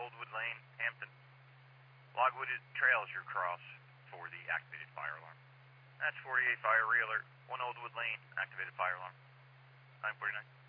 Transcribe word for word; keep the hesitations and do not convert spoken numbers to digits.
Oldwood Lane, Hampton. Logwood Trail is your cross for the activated fire alarm. That's forty-eight Fire Realer, one Oldwood Lane, activated fire alarm. nine forty-nine.